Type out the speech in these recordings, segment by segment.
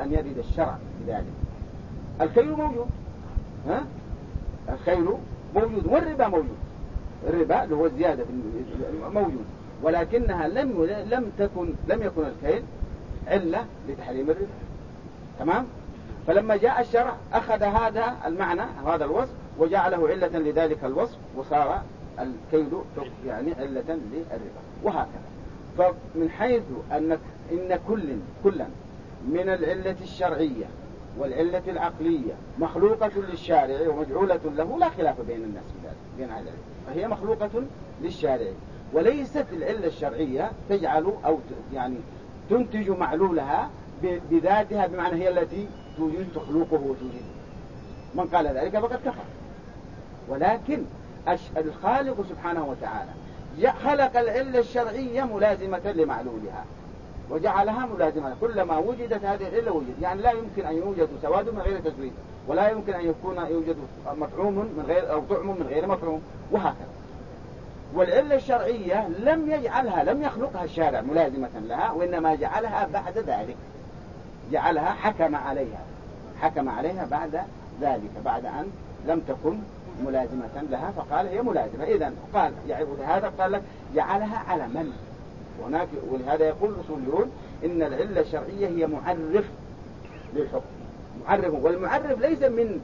أن يرد الشرع بذلك. الكيل موجود، الكيل موجود والربا موجود، الربا اللي هو الزيادة موجود، ولكنها لم يكن الكيل علة لتحريم الربا. تمام؟ فلما جاء الشرع أخذ هذا المعنى هذا الوصف وجعله علة لذلك الوصف، وصار الكيل يعني علة للربا. وهكذا. فمن حيث إن كلا من العلة الشرعية والعلة العقلية مخلوقة للشارع ومجعولة له، لا خلاف بين الناس في ذلك، بين هذا فهي مخلوقة للشارع، وليست العلة الشرعية تجعل أو يعني تنتج معلولها بذاتها، بمعنى هي التي تخلقه وتوجده. من قال ذلك فقد كفر. ولكن الخالق سبحانه وتعالى خلق العلة الشرعية ملازمة لمعلولها وجعلها ملازمة، كلما وجدت هذه العلة وجد. يعني لا يمكن أن يوجد سواد من غير تسويد، ولا يمكن أن يوجد مطعوم من غير أو طعم من غير مطعوم، وهكذا. والعلة الشرعية لم يخلقها الشارع ملازمة لها، وإنما جعلها بعد ذلك، جعلها حكم عليها بعد ذلك، بعد أن لم تكن ملازمة لها، فقال هي ملازمة. إذن قال هذا قال لك جعلها على من هناك. ولهذا يقول الأصوليون إن العلة الشرعية هي معرف للحكم، معرف، والمعرف ليس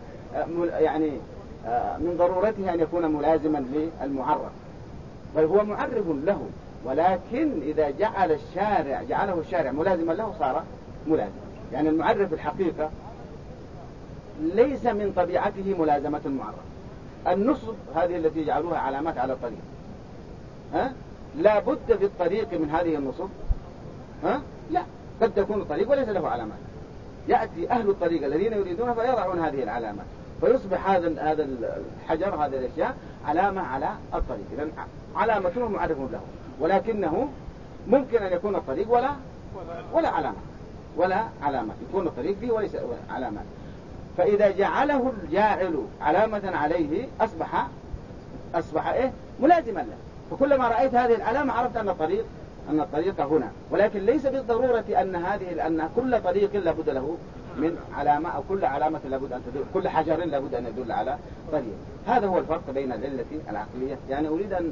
من ضرورته أن يكون ملازما للمعرف، بل هو معرف له، ولكن إذا جعله الشارع ملازما له صار ملازم. يعني المعرف الحقيقة ليس من طبيعته ملازمة المعرف. النصب هذه التي يجعلوها علامات على الطريق، لا بد في الطريق من هذه النصب، لا، قد تكون الطريق وليس له علامات، يأتي أهل الطريق الذين يريدون فيضعون هذه العلامات، فيصبح هذا الحجر، هذه الأشياء علامة على الطريق، إذن علامته معرف له، ولكنه ممكن أن يكون الطريق ولا علامة، يكون الطريق فيه وليس علامات. فإذا جعله الجاعل علامة عليه أصبح ملازما له، فكلما رأيت هذه العلامة عرفت أن الطريق هنا، ولكن ليس بالضرورة أن كل طريق لابد له من علامة، أو كل علامة لابد أن تدل، كل حجر لابد أن يدل على طريق. هذا هو الفرق بين العلة العقلية. يعني أريد أن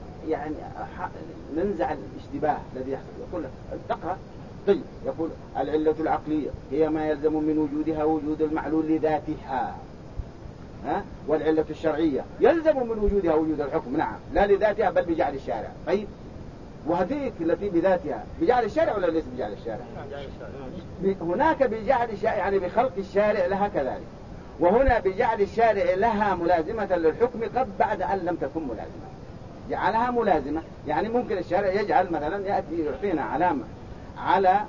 ننزع الاشتباه الذي يحصل. يقول تقرأ طيب، يقول العلة العقلية هي ما يلزم من وجودها وجود المعلول لذاتها، والعلة الشرعية يلزم من وجودها وجود الحكم، نعم، لا لذاتها بل بجعل الشارع. طيب، وهذيك التي بذاتها بجعل الشارع ولا ليس بجعل الشارع؟ هناك بجعل الشارع يعني بخلق الشارع لها كذلك، وهنا بجعل الشارع لها ملازمة للحكم قد بعد أن لم تكن ملازمة، جعلها ملازمة. يعني ممكن الشارع يجعل مثلا يأتي يعطينا علامة على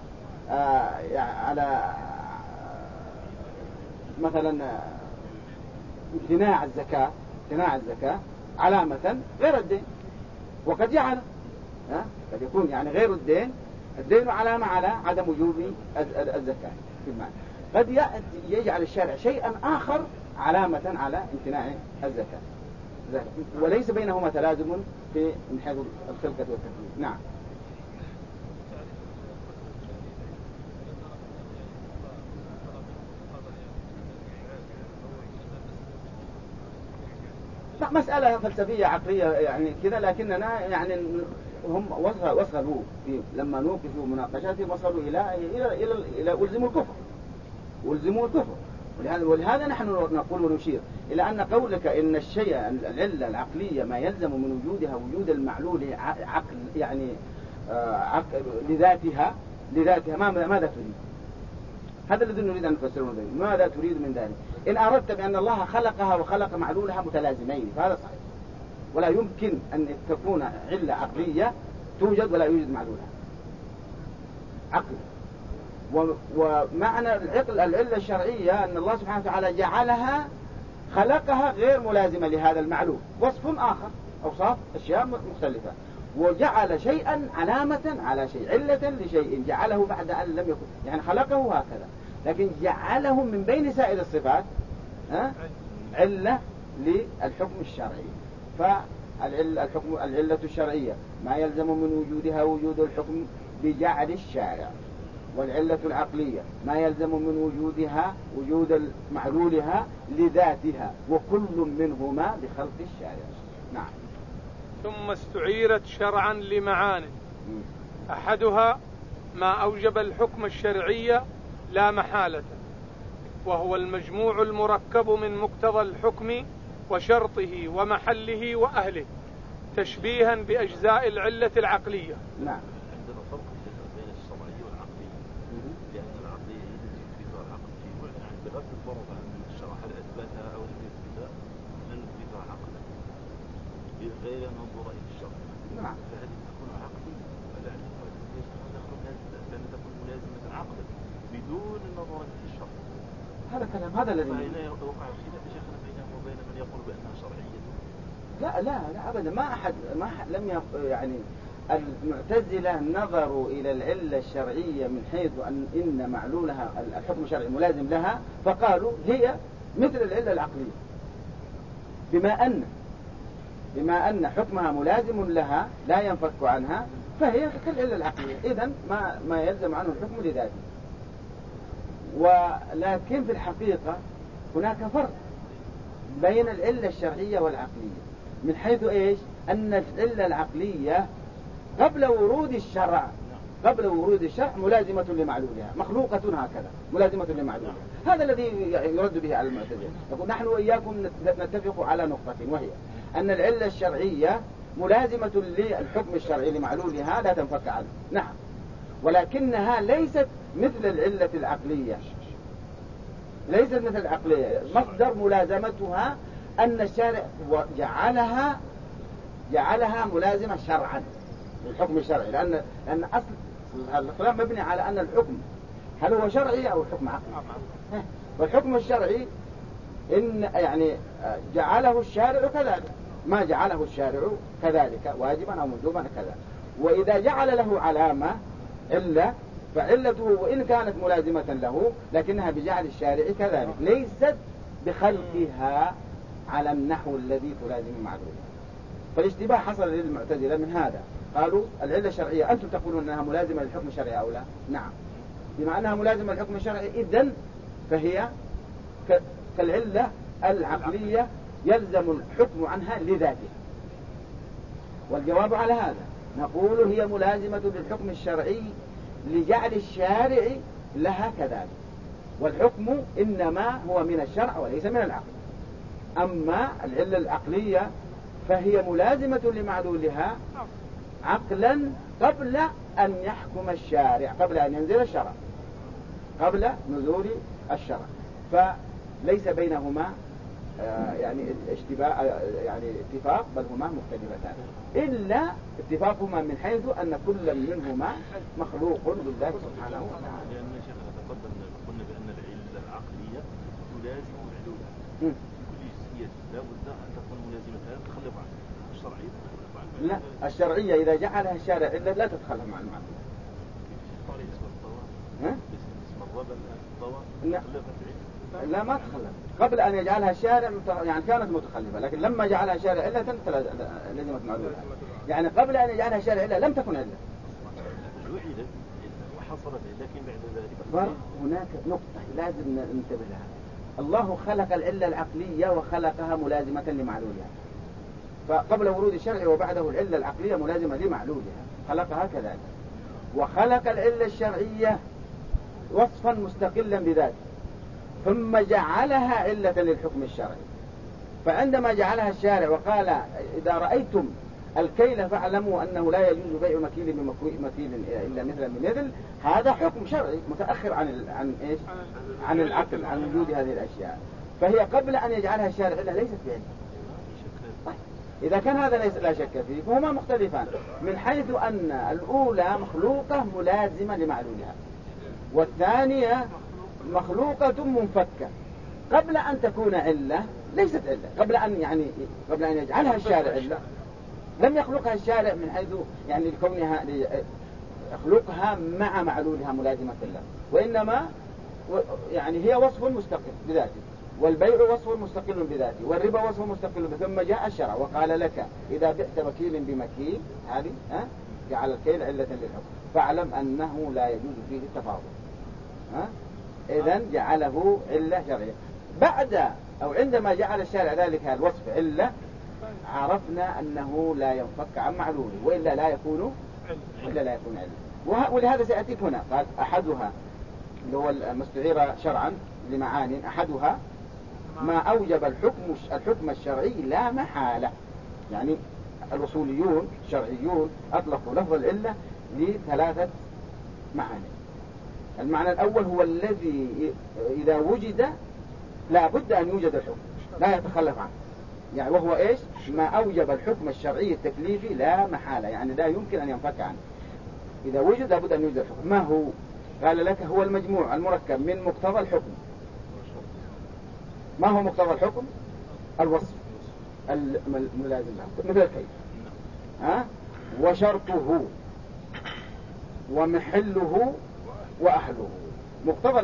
مثلا امتناع الزكاة علامة غير الدين، وقد جعل قد يكون يعني غير الدين علامة على عدم وجوب الزكاة في المال. قد يجعل الشارع شيئا آخر علامة على امتناع الزكاة، وليس بينهما تلازم من حيث الخلقة والتكوين. نعم. مسألة فلسفية عقلية يعني كذا، لكننا يعني هم وصلوا لما نوقفوا مناقشاتهم وصلوا إلى ألزموا الكفر. ولهذا نحن نقول ونشير إلى أن قولك إن الشيء العلة العقلية ما يلزم من وجودها وجود المعلول عقل، يعني لذاتها ماذا تريد؟ هذا الذي نريد أن نفسره به. ماذا تريد من ذلك؟ إن أردت بأن الله خلقها وخلق معلولها متلازمين فهذا صحيح، ولا يمكن أن تكون علة عقلية توجد ولا يوجد معلولها عقل. ومعنى العلة الشرعية أن الله سبحانه وتعالى خلقها غير ملازمة لهذا المعلول، وصف آخر، أوصاف أشياء مختلفة، وجعل شيئا علامة على شيء، علة لشيء جعله بعد أن لم يكن، يعني خلقه هكذا، لكن جعله من بين سائر الصفات علة للحكم الشرعي. العلة الشرعية ما يلزم من وجودها وجود الحكم بجعل الشارع، والعلة العقلية ما يلزم من وجودها وجود معلولها لذاتها، وكل منهما بخلق الشارع. نعم. ثم استعيرت شرعا لمعان، أحدها ما أوجب الحكم الشرعي لا محالة، وهو المجموع المركب من مقتضى الحكم وشرطه ومحله وأهله، تشبيها بأجزاء العلة العقلية. نعم. عندنا فرق بين الشرعية والعقلية، لأن العقلية هي التي تثبتها العقل في يعني بغض النظر عن الشرع هل أثبتها أو لم يثبتها، لن نثبتها عقلا غير أن ننظر إلى الشرع. نعم. فهذه تكون عقلية، فلا لأن تكون ملازمة عقلا بدون النظر إلى الشرع. هذا كلام، هذا الذي فهنا وقع الخلاف يا شيخنا بينهم وبين من يقول بأنها شرعية. لا أبدا، ما أحد لم يعني المعتزلة نظروا إلى العلة الشرعية من حيث إن معلولها الحكم الشرعي ملازم لها، فقالوا هي مثل العلة العقلية، بما أن حكمها ملازم لها لا ينفك عنها، فهي كالعلة العقلية، إذن ما يلزم عنه الحكم لذاته. ولكن في الحقيقة هناك فرق بين العلة الشرعية والعقلية، من حيث إيش؟ أن العلة العقلية قبل ورود الشرع ملازمة لمعلولها، مخلوقة هكذا ملازمة لمعلولها. هذا الذي يرد به على المعتزلة. يقول نحن وإياكم نتفق على نقطة، وهي أن العلة الشرعية ملازمة للحكم الشرعي لمعلولها لا تنفك عنه. نعم، ولكنها ليست مثل العلة العقلية، ليست مثل العقلية. مصدر ملازمتها أن الشارع جعلها ملازمة شرعا للحكم الشرعي، لأن أصل الخلاف مبني على أن الحكم هل هو شرعي أو حكم عقلي. والحكم الشرعي إن يعني جعله الشارع كذلك، ما جعله الشارع كذلك واجبا أو مندوبا كذا. وإذا جعل له علامة علة، فعلته وإن كانت ملازمة له لكنها بجعل الشارع كذلك، ليست بخلقها على النحو الذي تلازم معلومة. فالاشتباه حصل للمعتزلة من هذا، قالوا العلة الشرعية أنتم تقولون أنها ملازمة للحكم الشرعي أو لا؟ نعم، بما أنها ملازمة للحكم الشرعي إذن فهي كالعلة العقلية يلزم الحكم عنها لذاتها. والجواب على هذا نقول هي ملازمة للحكم الشرعي لجعل الشارع لها كذلك، والحكم إنما هو من الشرع وليس من العقل. أما العلة العقلية فهي ملازمة لمعلولها عقلا قبل أن يحكم الشارع، قبل أن ينزل الشرع، قبل نزول الشرع. فليس بينهما يعني اتفاق، بل هما مختلفتان، إلا اتفاقهما من حيث أن كل منهما مخلوق لله سبحانه وتعالى. لأن شيخنا تقدم قلنا بأن العلة العقلية تلازم معلولها في كل جزئية، لا بد أن تكون ملازمة، لا تتخلف عنها. الشرعية تتخلف عنها. لا، الشرعية إذا جعلها الشارع إلا لا تتخلف عن المعلومة. اسم الطواء، اسم الربا الطواء لا ما تخلف. قبل أن يجعلها الشارع يعني كانت متخلفة، لكن لما جعلها الشارع إلا لزمت معلومة. يعني قبل أن يجعلها الشارع إلا لم تكن إلا جعلت وحصلت، لكن بعد ذلك هناك نقطة لازم ننتبه لها. الله خلق العلة العقلية وخلقها ملازمة لمعلولها، فقبل ورود الشرع وبعده العلة العقلية ملازمة لمعلولها، خلقها كذلك. وخلق العلة الشرعية وصفا مستقلا بذاته، ثم جعلها علة للحكم الشرعي. فعندما جعلها الشارع وقال إذا رأيتم الكيل فاعلموا أنه لا يجوز بيع مكيل بمكيل إلا مثلا بمثل، هذا حكم شرعي متأخر عن العقل، عن وجود هذه الأشياء. فهي قبل أن يجعلها الشارع إلا ليست بعلة. إذا كان هذا ليس لا شك فيه فهما مختلفان، من حيث أن الأولى مخلوقة ملازمة لمعلولها، والثانية مخلوقة منفكة قبل أن تكون علة ليست علة، قبل أن يجعلها الشارع علة. لم يخلقها الشارع من حيث يعني كونها يخلقها مع معلولها ملازمة له، وإنما يعني هي وصف مستقل بذاته، والبيع وصف مستقل بذاته، والربا وصف مستقل بذاته. ثم جاء الشرع وقال لك إذا بعت مكيل بمكيل، هذه جعل الكيل علة للحكم. فاعلم أنه لا يجوز فيه التفاضل. إذن جعله علة شرعية. بعد أو عندما جعل الشارع ذلك الوصف علة عرفنا أنه لا ينفك عن معلوله وإلا لا يكون علة. ولهذا سيأتيك هنا قال أحدها اللي هو ما استعير شرعا لمعان أحدها ما أوجب الحكم الشرعي لا محالة. يعني الوصوليون الشرعيون أطلقوا لفظ العلة لثلاثة معاني. المعنى الأول هو الذي إذا وجد لا بد أن يوجد الحكم لا يتخلف عنه، يعني وهو إيش؟ ما أوجب الحكم الشرعي التكليفي لا محالة، يعني لا يمكن أن ينفك عنه. إذا وجد لابد أن يوجد الحكم. ما هو؟ قال لك هو المجموع المركب من مقتضى الحكم. ما هو مقتضى الحكم؟ الوصف الملازم له مثل الكيف، وشرطه ومحله وأهله. مقتضى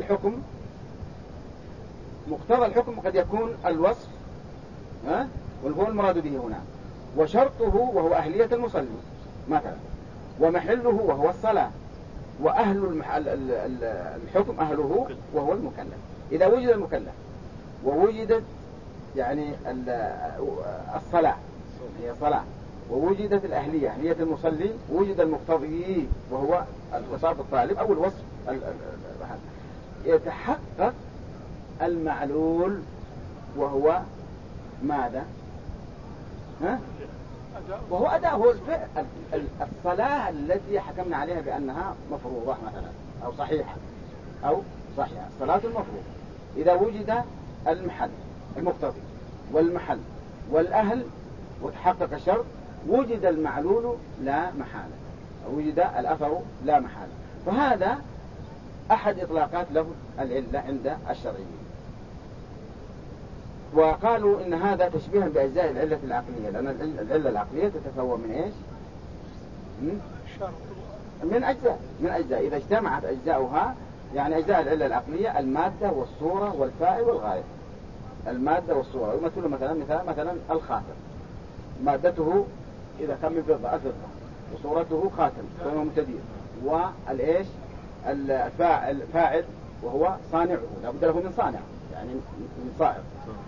الحكم قد يكون الوصف والهو المراد به هنا، وشرطه وهو أهلية المصلي مثلا، ومحله وهو الصلاة، وأهل الحكم أهله وهو المكلف. إذا وجد المكلف ووجدت يعني الصلاة هي صلاة، ووجدت الأهلية أهلية المصلي، وجد المقتضي وهو الخطاب الطالب أو الوصف يتحقق المعلول وهو ماذا؟ وهو أداء، هو الفعل. الصلاة التي حكمنا عليها بأنها مفروضة مثلا أو صحيحة الصلاة المفروضة. إذا وجد المحل المقتضي والمحل والأهل وتحقق الشرط وجد المعلول لا محالة، وجد الأثر لا محالة. فهذا أحد إطلاقات لفظ العلة عند الشرعيين. وقالوا إن هذا تشبيها بأجزاء العلة العقلية، لأن العلة العقلية تتكون من إيش؟ من أجزاء إذا اجتمعت أجزاؤها، يعني أجزاء العلة العقلية المادة والصورة والفاعل والغاية. المادة والصورة يمثل مثلا الخاتم، مادته إذا كان من فضة الفضة، وصورته خاتم وهو متدير، والإيش الفاعل وهو صانعه لا بد له من صانع يعني من صائر،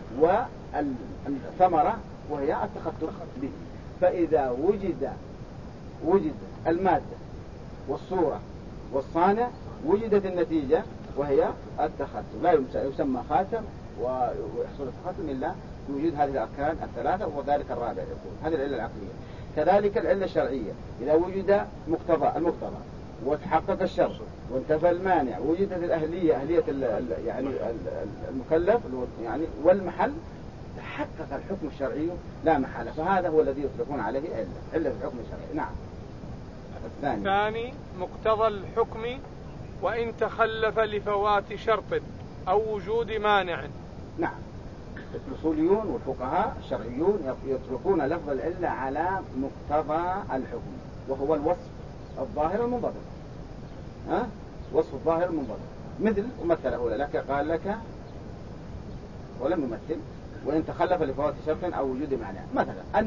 والثمرة وهي التخطر به. فإذا وجد المادة والصورة والصانع وجدت النتيجة وهي التخطر. لا يسمى خاتم ويحصل التخطر إلا بوجود هذه الأركان الثلاثة، وذلك الرابع يكون هذه العلة العقلية. كذلك العلة الشرعية إذا وجد المقتضى وتحقق الشرط وانتفى المانع وجدت الأهلية أهلية يعني المكلف يعني والمحل تحقق الحكم الشرعي لا محالة. فهذا هو الذي يطلقون عليه علة الحكم الشرعي. نعم. الثاني مقتضى الحكم وإن تخلف لفوات شرط أو وجود مانع. نعم. الأصوليون والفقهاء الشرعيون يطلقون لفظ العلة على مقتضى الحكم وهو الوصف الظاهر المنضبط. وصف الظاهر المنضبط مثل ومثله لك قال لك ولم يمثل وإن تخلف لفوات شرط أو وجود مانع. مثلا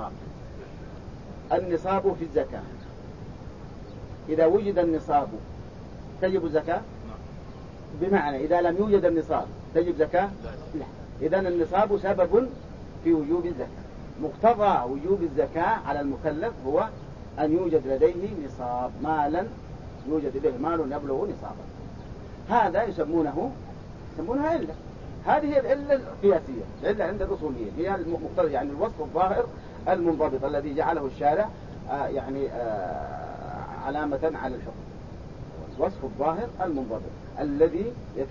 النصاب في الزكاة، إذا وجد النصاب تجب الزكاة؟ بمعنى إذا لم يوجد النصاب تجب زكاة؟ لا. إذن النصاب سبب في وجوب الزكاة. مقتضى وجوب الزكاة على المكلف هو أن يوجد لديه نصاب، مالا يوجد به مال يبلغ نصابا. هذا يسمونها علة. هذه هي العلة القياسية، العلة عند الأصوليين هي المقتضى يعني الوصف الظاهر المنضبط الذي جعله الشارع يعني علامة على الحكم. الوصف الظاهر المنضبط الذي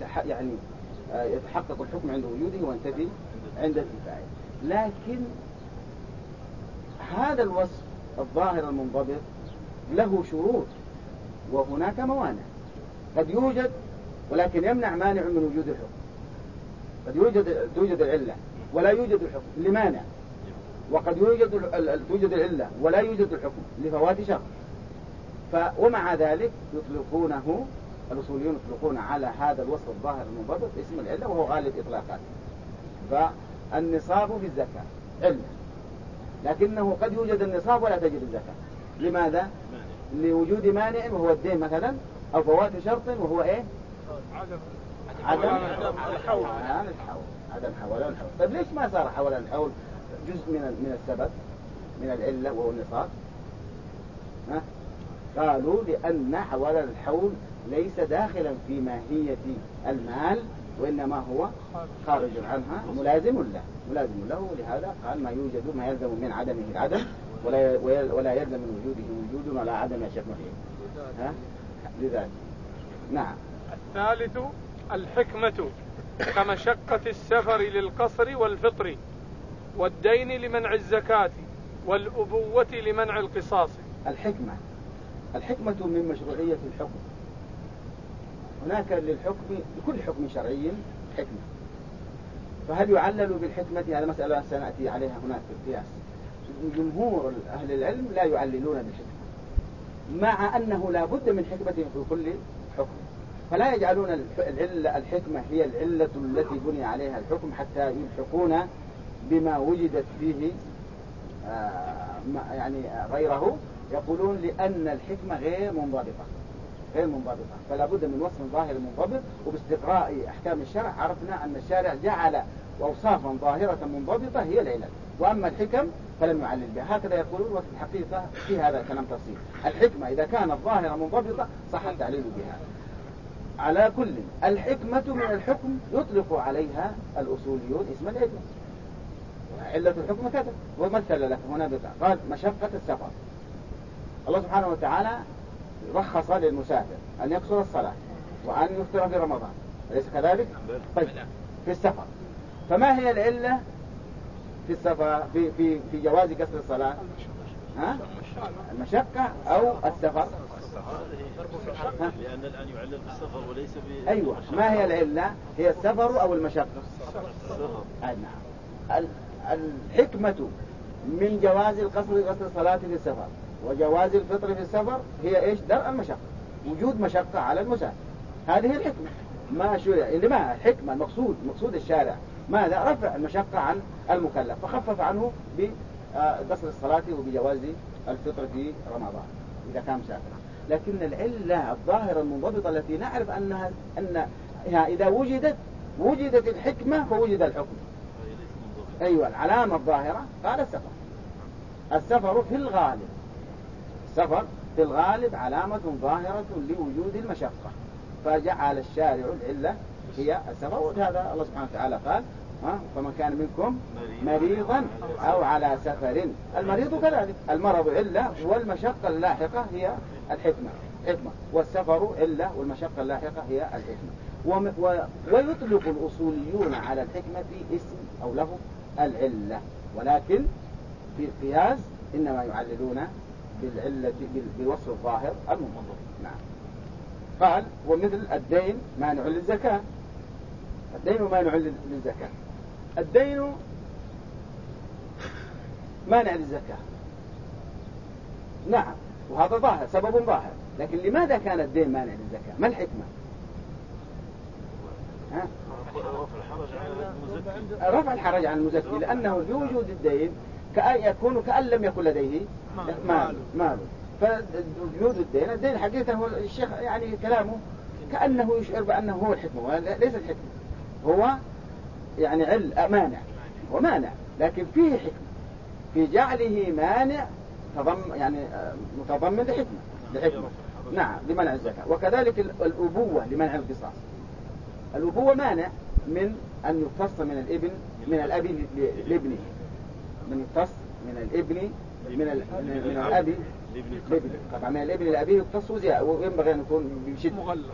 يتحقق الحكم عند وجوده وينتفي عند انتفائه. لكن هذا الوصف الظاهر المنضبط له شروط وهناك موانع. قد يوجد ولكن يمنع مانع من وجود الحكم. قد توجد العلة ولا يوجد الحكم لمانع، وقد توجد العلة ولا يوجد الحكم لفوات شرط. ومع ذلك يطلقونه الأصوليون يطلقون على هذا الوصف الظاهر المنضبط اسم العلة وهو غالب إطلاقات. فالنصاب في الزكاة علة، لكنه قد يوجد النصاب ولا تجد الزكاة. لماذا؟ لوجود مانع وهو الدين مثلا، أو فوات شرط وهو إيه؟ عدم الحول. عدم حولان الحول. طيب ليش ما صار حولان الحول جزء من السبب من العلة وهو النصاب؟ قالوا لأن حولان الحول ليس داخلا في ماهية المال، وإنما هو خارج عنها ملازم له. لهذا قال ما يوجد ما يلزم من عدمه العدم ولا يلزم من وجوده وجود ولا عدم يشك فيه. لذلك نعم. الثالث الحكمة كمشقة السفر للقصر والفطر والدين لمنع الزكاة والأبوة لمنع القصاص. الحكمة من مشروعية الحكم. هناك لكل حكم شرعي حكمة، فهل يعلل بالحكمة؟ هذا مسألة سنأتي عليها هناك في القياس. جمهور أهل العلم لا يعللون بالحكمة، مع أنه لا بد من حكمة في كل حكم، فلا يجعلون الحكمة هي العلة التي بني عليها الحكم حتى يلحقون بما وجدت فيه يعني غيره. يقولون لأن الحكمة غير منضبطة، فلا بد من وصف ظاهر منضبط. وباستقراء أحكام الشرع عرفنا أن الشارع جعل أوصافا ظاهرة منضبطة هي العلل، وأما الحكم فلم يعلل بها. هكذا يقولون، وفي الحقيقة في هذا كلام تفصيل. الحكمة إذا كانت ظاهرة منضبطة صح التعليل بها. على كل الحكمة من الحكم يطلق عليها الأصوليون اسم العلة. علة الحكم كذا، ومثل لك هنا قال مشقة السفر. الله سبحانه وتعالى رخص للمسافر أن يقصر الصلاة وأن يفطر في رمضان، أليس كذلك؟ طيب في السفر، فما هي العلة في السفر في جواز قصر الصلاة؟ المشقة أو السفر؟ لأن الآن يعلل بالسفر وليس أيوة، ما هي العلة؟ هي السفر أو المشقة؟ السفر. نعم. الحكمة من جواز قصر الصلاة في السفر وجواز الفطر في السفر هي إيش؟ درء المشقة، وجود مشقة على المسافر. هذه الحكمة. ما شرع إنما الحكمة مقصود الشارع ماذا؟ رفع المشقة عن المكلف، فخفف عنه بقصر الصلاة وبجواز الفطر في رمضان إذا كان مسافرا. لكن العلة الظاهرة المنضبطة التي نعرف أنها إذا وجدت الحكمة فوجد الحكم. أيوة، العلامة الظاهرة قال السفر في الغالب علامة ظاهرة لوجود المشقة، فجعل الشارع العلة هي السفر. وهذا الله سبحانه وتعالى قال فمن كان منكم مريضا أو على سفر. المريض كذلك، المرض علة والمشقة اللاحقة هي الحكمة، والسفر علة والمشقة اللاحقة هي الحكمة. ويطلق الأصوليون على الحكمة اسم أو له العلة، ولكن في القياس إنما يعللون بالعلة بالوصف الظاهر المنضبط. نعم. قال ومثل الدين مانع للزكاة. الدين مانع للزكاة. الدين مانع للزكاة، نعم، وهذا ظاهر، سبب ظاهر. لكن لماذا كان الدين مانع للزكاة؟ ما الحكمة؟ رفع الحرج عن المزكي، لأنه بوجود الدين يكون كأن لم يكن لديه مال. فوجود الدين حقيقة هو الشيخ يعني كلامه كأنه يشعر بأنه هو الحكمة، ليس الحكمة، هو يعني مانع ومانع، لكن فيه حكمة في جعله مانع يعني متضمن لحكمة. نعم، لمنع الزكاة. وكذلك الأبوة لمنع القصاص. الأبوة مانع من أن يقتص من الأب لابنه، من يقتص من الابن من الأب لابنه. طبعا من الابن لأبيه يقتص زيادة، وينبغي أن يكون بشدة مغلظ.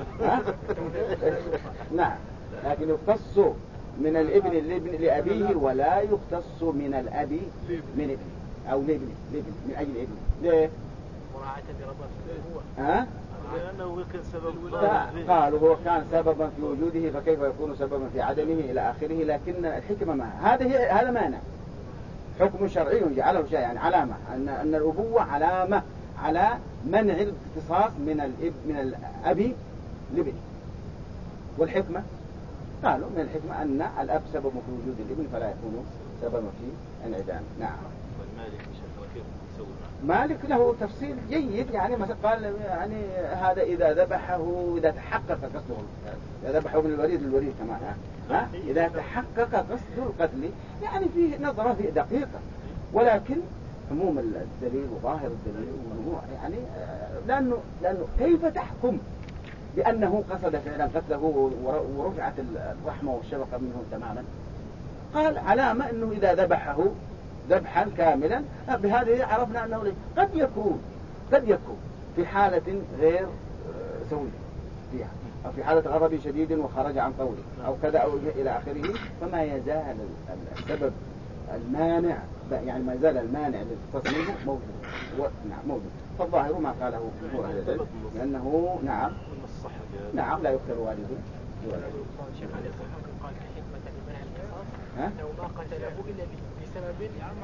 نعم، لكن يقتص من الابن لأبيه ولا يقتص من الأب من ابنه أو لابنه من أجل ابنه. ليه؟ مراعاة برغبة لأنه كان سبب. قالوا هو كان سببا في وجوده فكيف يكون سببا في عدمه إلى آخره. لكن الحكمة ما هذا مانع، حكم شرعي جعله شيء يعني علامة أن الأبوة علامة على منع الاقتصاص من الأب لابنه. والحكمة قالوا من الحكمة أن الأب سبب في وجود الابن فلا يكون سببا في انعدام. نعم. والمالك كيف نسوي معه؟ مالك له تفصيل جيد، يعني مثلا قال يعني هذا إذا ذبحه إذا تحقق قصده، إذا ذبحه من الوريد للوريد كمان، إذا تحقق قصد القتل، يعني فيه نظرة في دقيقة، ولكن عموم الدليل وظاهر الدليل يعني لأنه كيف تحكم بأنه قصد فعلا قتله ورفعت الرحمة والشفقة منه تماما؟ قال علامة أنه إذا ذبحه ذبحا كاملا بهذه عرفنا أنه قد يكون في حالة غير سوية فيها، أو في حالة غضب شديد وخرج عن قوله أو كذا أو إلى آخره، فما يزال السبب المانع، يعني ما زال المانع للتصميم موجود. نعم موجود. فالظاهر ما قاله جمهور أهل العلم لأنه نعم لا يكثر والده شيخ علي الصحابي قال كحكمة لمنع القصاص لو ما قتله إلا بسبب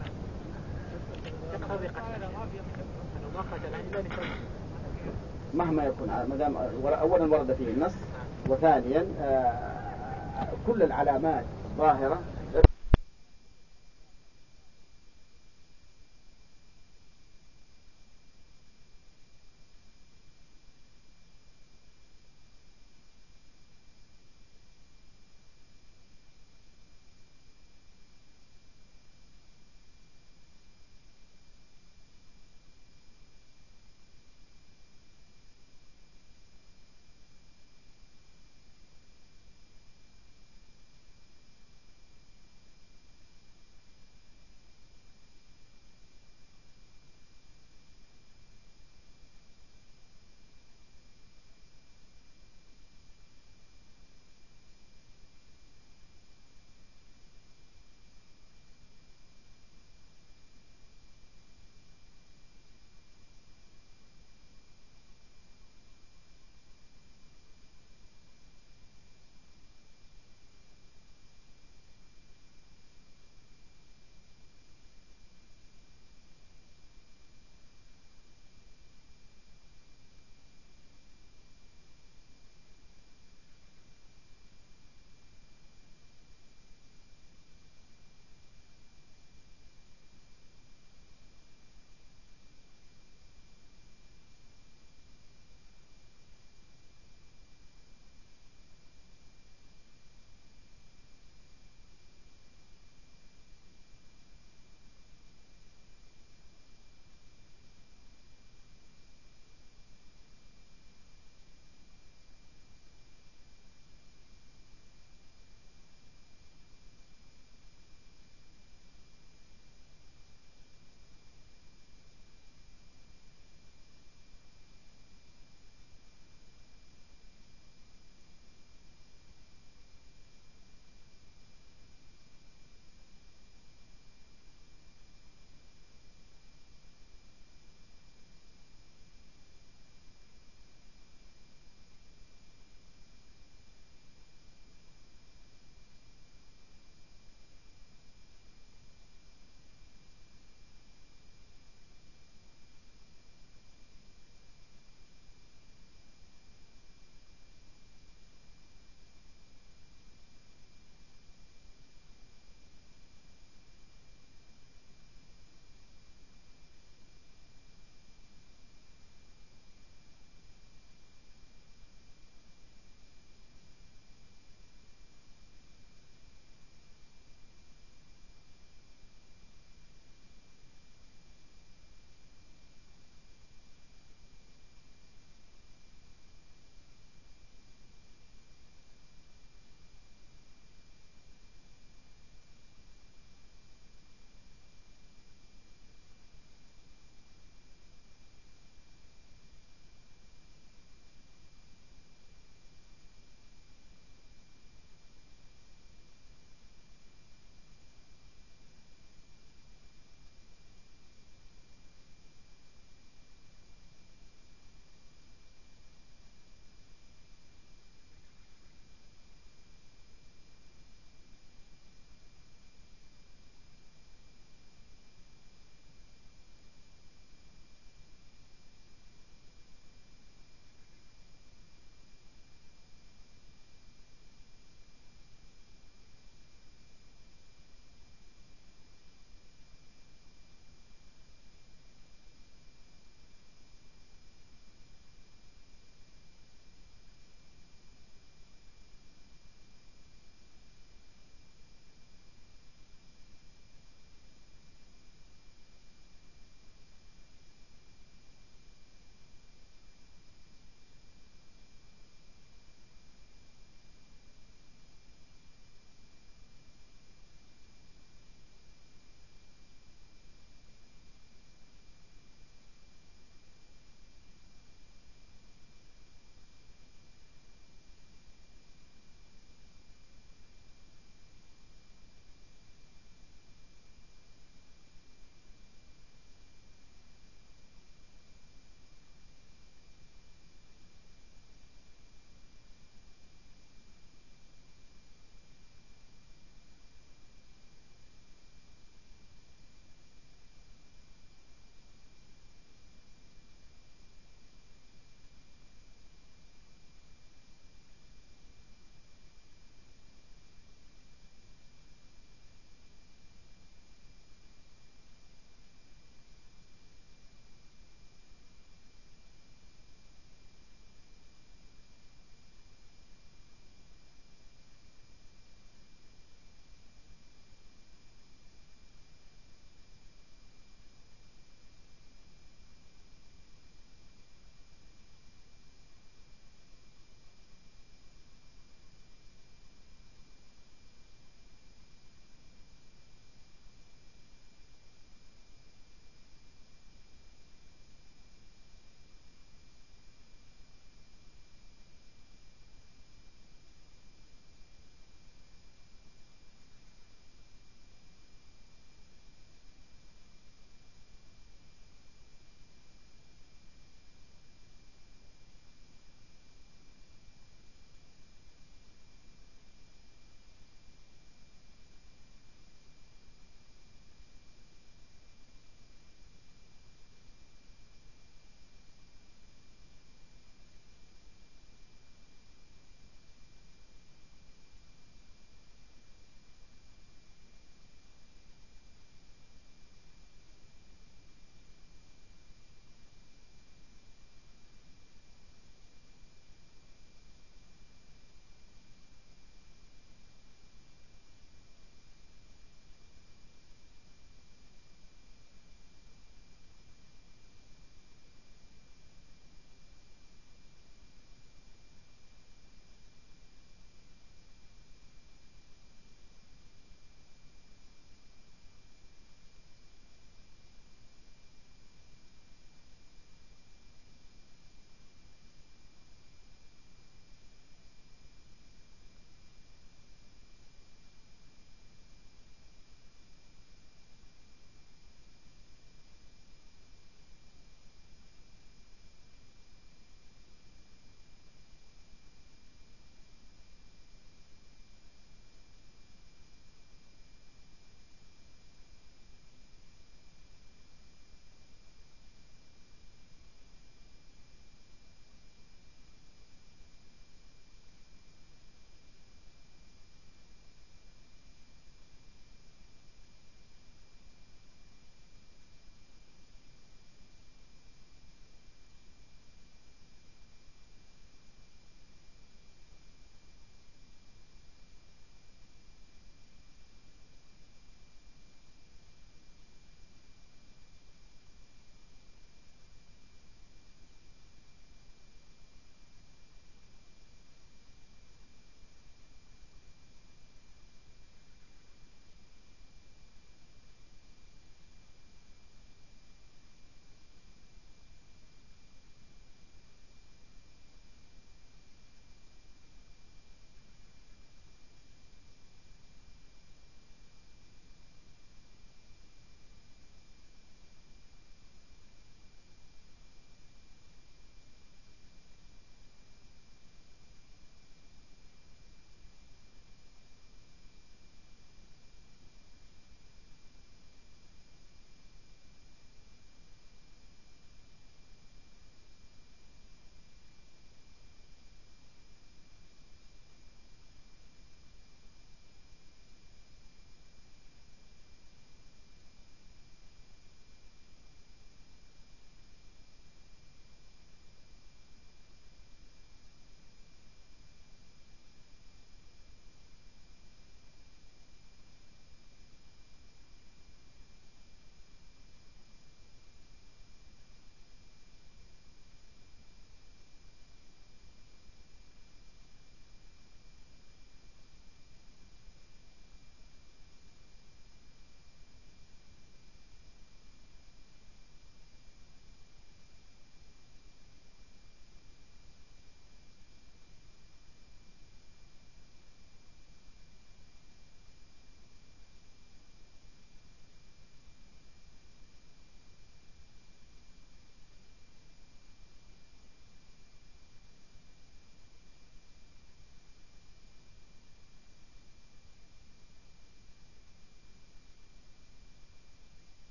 يقتضي قتله، لو ما قتله إلا لسبب مهما يكون، ما دام أولا ورد فيه النص، وثانيا كل العلامات ظاهرة